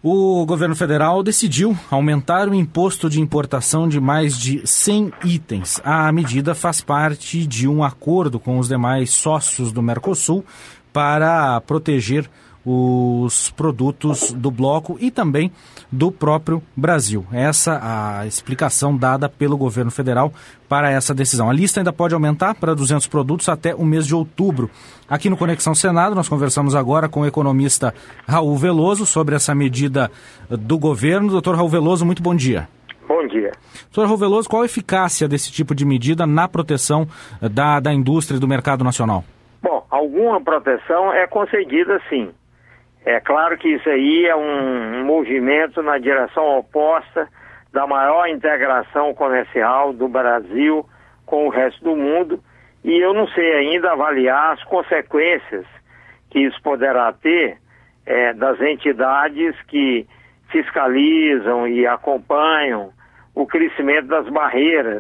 O governo federal decidiu aumentar o imposto de importação de mais de 100 itens. A medida faz parte de um acordo com os demais sócios do Mercosul para proteger os produtos do bloco e também do próprio Brasil. Essa a explicação dada pelo governo federal para essa decisão. A lista ainda pode aumentar para 200 produtos até o mês de outubro. Aqui no Conexão Senado, nós conversamos agora com o economista Raul Veloso sobre essa medida do governo. Doutor Raul Veloso, muito bom dia. Bom dia. Doutor Raul Veloso, qual a eficácia desse tipo de medida na proteção da indústria e do mercado nacional? Bom, alguma proteção é concedida sim. É claro que isso aí é um movimento na direção oposta da maior integração comercial do Brasil com o resto do mundo, e eu não sei ainda avaliar as consequências que isso poderá ter das entidades que fiscalizam e acompanham o crescimento das barreiras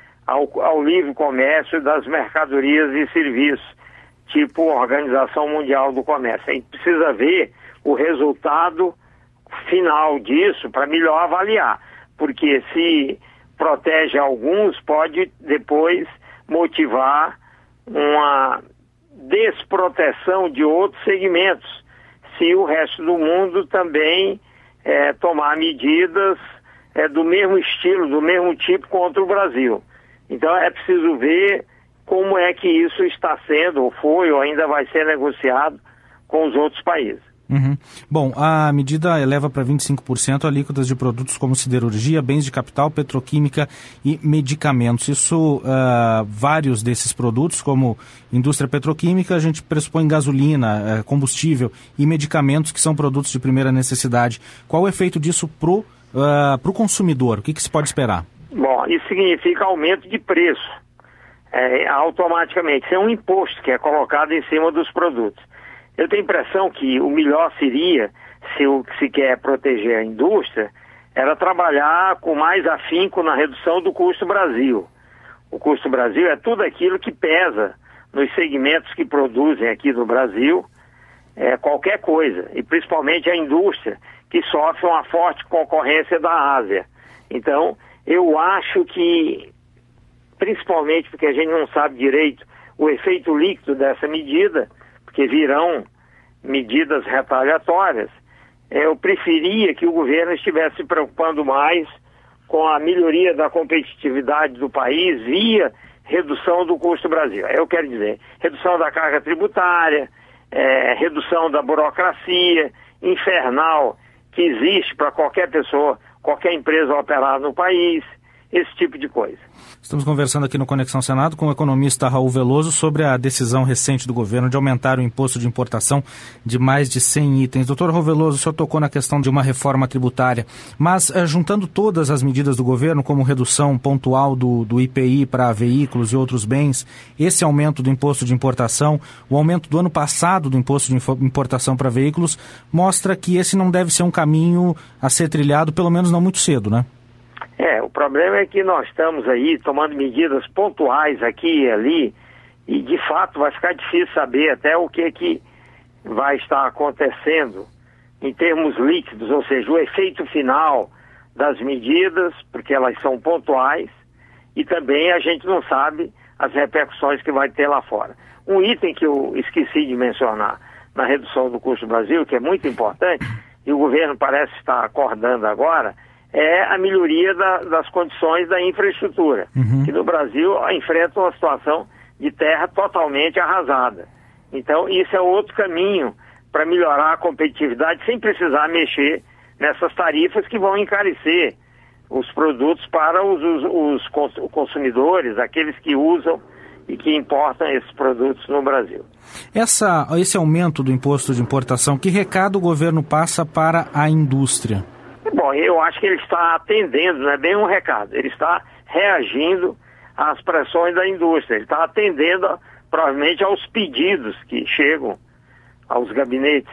ao livre comércio das mercadorias e serviços, tipo Organização Mundial do Comércio. A gente precisa ver o resultado final disso para melhor avaliar, porque se protege alguns, pode depois motivar uma desproteção de outros segmentos, se o resto do mundo também tomar medidas do mesmo estilo, do mesmo tipo contra o Brasil. Então é preciso ver como é que isso está sendo, ou foi, ou ainda vai ser negociado com os outros países. Uhum. Bom, a medida eleva para 25% alíquotas de produtos como siderurgia, bens de capital, petroquímica e medicamentos. Isso, vários desses produtos, como indústria petroquímica, a gente pressupõe gasolina, combustível e medicamentos, que são produtos de primeira necessidade. Qual o efeito disso pro consumidor? O que se pode esperar? Bom, isso significa aumento de preço. Automaticamente. Isso é um imposto que é colocado em cima dos produtos. Eu tenho a impressão que o melhor seria, se quer proteger a indústria, era trabalhar com mais afinco na redução do custo Brasil. O custo Brasil é tudo aquilo que pesa nos segmentos que produzem aqui no Brasil, qualquer coisa, e principalmente a indústria, que sofre uma forte concorrência da Ásia. Então, eu acho que, principalmente porque a gente não sabe direito o efeito líquido dessa medida, porque virão medidas retaliatórias, eu preferia que o governo estivesse se preocupando mais com a melhoria da competitividade do país via redução do custo Brasil. Eu quero dizer, redução da carga tributária, redução da burocracia infernal que existe para qualquer pessoa, qualquer empresa operar no país, esse tipo de coisa. Estamos conversando aqui no Conexão Senado com o economista Raul Veloso sobre a decisão recente do governo de aumentar o imposto de importação de mais de 100 itens. Doutor Raul Veloso, o senhor tocou na questão de uma reforma tributária, mas juntando todas as medidas do governo, como redução pontual do IPI para veículos e outros bens, esse aumento do imposto de importação, o aumento do ano passado do imposto de importação para veículos, mostra que esse não deve ser um caminho a ser trilhado, pelo menos não muito cedo, né? O problema é que nós estamos aí tomando medidas pontuais aqui e ali, e de fato vai ficar difícil saber até o que vai estar acontecendo em termos líquidos, ou seja, o efeito final das medidas, porque elas são pontuais, e também a gente não sabe as repercussões que vai ter lá fora. Um item que eu esqueci de mencionar na redução do custo do Brasil, que é muito importante, e o governo parece estar acordando agora, é a melhoria das condições da infraestrutura, que no Brasil enfrenta uma situação de terra totalmente arrasada. Então, isso é outro caminho para melhorar a competitividade sem precisar mexer nessas tarifas que vão encarecer os produtos para os consumidores, aqueles que usam e que importam esses produtos no Brasil. Esse aumento do imposto de importação, que recado o governo passa para a indústria? Bom, eu acho que ele está atendendo, não é bem um recado, ele está reagindo às pressões da indústria, ele está atendendo provavelmente aos pedidos que chegam aos gabinetes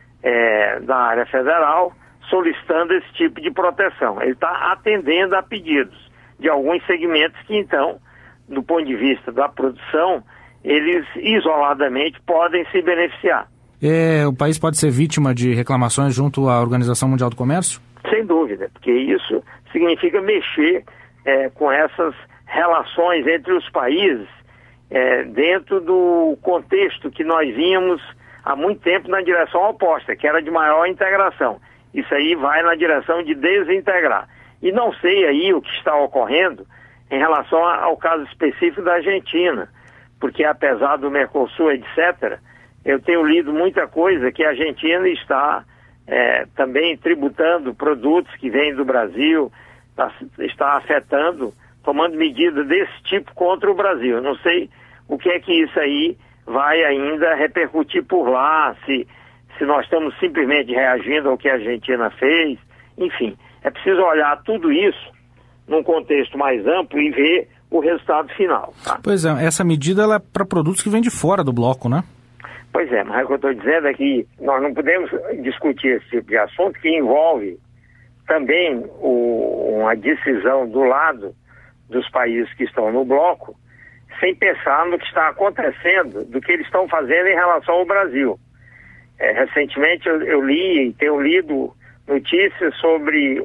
da área federal solicitando esse tipo de proteção. Ele está atendendo a pedidos de alguns segmentos que então, do ponto de vista da produção, eles isoladamente podem se beneficiar. O país pode ser vítima de reclamações junto à Organização Mundial do Comércio? Sem dúvida, porque isso significa mexer com essas relações entre os países dentro do contexto que nós vínhamos há muito tempo na direção oposta, que era de maior integração. Isso aí vai na direção de desintegrar. E não sei aí o que está ocorrendo em relação ao caso específico da Argentina, porque apesar do Mercosul, etc., eu tenho lido muita coisa que a Argentina está também tributando produtos que vêm do Brasil, está afetando, tomando medidas desse tipo contra o Brasil. Eu não sei o que é que isso aí vai ainda repercutir por lá, se nós estamos simplesmente reagindo ao que a Argentina fez. Enfim, é preciso olhar tudo isso num contexto mais amplo e ver o resultado final. Tá? Pois é, essa medida ela é para produtos que vêm de fora do bloco, né? Pois é, mas o que eu estou dizendo é que nós não podemos discutir esse tipo de assunto que envolve também uma decisão do lado dos países que estão no bloco, sem pensar no que está acontecendo, do que eles estão fazendo em relação ao Brasil. Recentemente eu li e tenho lido notícias sobre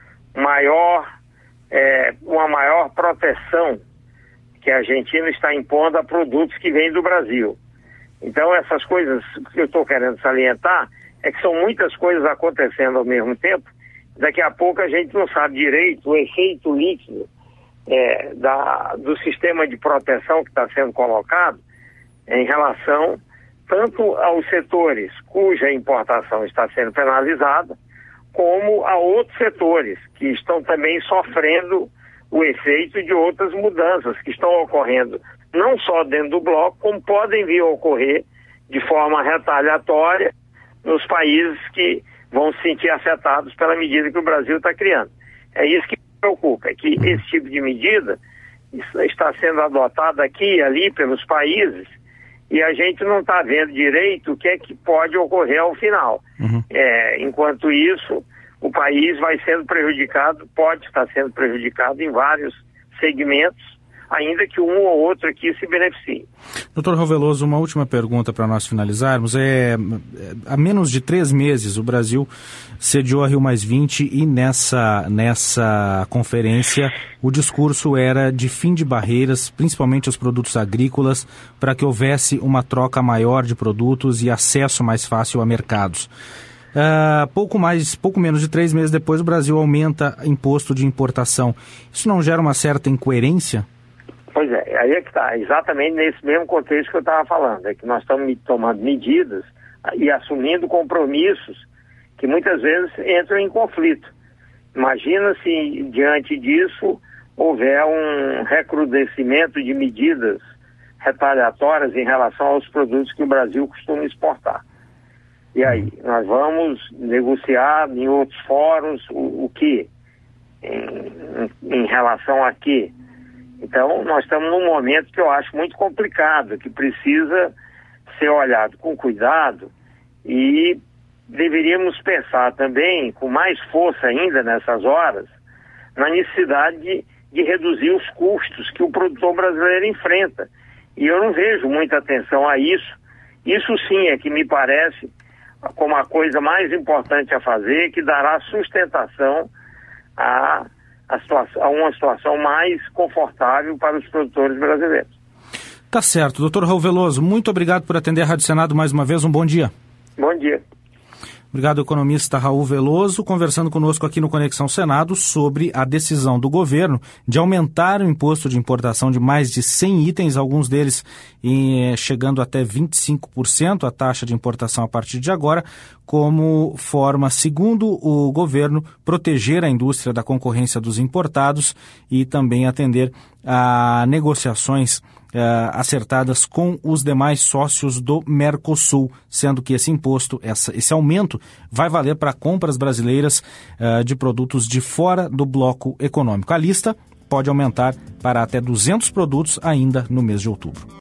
uma maior proteção que a Argentina está impondo a produtos que vêm do Brasil. Então essas coisas que eu estou querendo salientar é que são muitas coisas acontecendo ao mesmo tempo. Daqui a pouco a gente não sabe direito o efeito líquido do sistema de proteção que está sendo colocado em relação tanto aos setores cuja importação está sendo penalizada, como a outros setores que estão também sofrendo o efeito de outras mudanças que estão ocorrendo, não só dentro do bloco, como podem vir a ocorrer de forma retaliatória nos países que vão se sentir afetados pela medida que o Brasil está criando. É isso que me preocupa, é que esse tipo de medida está sendo adotada aqui e ali pelos países e a gente não está vendo direito o que é que pode ocorrer ao final. Uhum. Enquanto isso, o país vai sendo prejudicado, pode estar sendo prejudicado em vários segmentos, ainda que um ou outro aqui se beneficie. Doutor Raul Veloso, uma última pergunta para nós finalizarmos. Há menos de 3 meses o Brasil sediou a Rio+20 e nessa conferência o discurso era de fim de barreiras, principalmente aos produtos agrícolas, para que houvesse uma troca maior de produtos e acesso mais fácil a mercados. Pouco menos de 3 meses depois o Brasil aumenta imposto de importação. Isso não gera uma certa incoerência? Pois é, aí é que está, exatamente nesse mesmo contexto que eu estava falando, é que nós estamos tomando medidas e assumindo compromissos que muitas vezes entram em conflito. Imagina se diante disso houver um recrudescimento de medidas retaliatórias em relação aos produtos que o Brasil costuma exportar. E aí, nós vamos negociar em outros fóruns o quê? Em relação a quê? Então, nós estamos num momento que eu acho muito complicado, que precisa ser olhado com cuidado e deveríamos pensar também, com mais força ainda nessas horas, na necessidade de reduzir os custos que o produtor brasileiro enfrenta. E eu não vejo muita atenção a isso. Isso sim é que me parece como a coisa mais importante a fazer, que dará sustentação a uma situação mais confortável para os produtores brasileiros. Tá certo. Doutor Raul Veloso, muito obrigado por atender a Rádio Senado mais uma vez. Um bom dia. Bom dia. Obrigado, economista Raul Veloso, conversando conosco aqui no Conexão Senado sobre a decisão do governo de aumentar o imposto de importação de mais de 100 itens, alguns deles chegando até 25% a taxa de importação a partir de agora, como forma, segundo o governo, proteger a indústria da concorrência dos importados e também atender a negociações acertadas com os demais sócios do Mercosul, sendo que esse imposto, esse aumento, vai valer para compras brasileiras de produtos de fora do bloco econômico. A lista pode aumentar para até 200 produtos ainda no mês de outubro.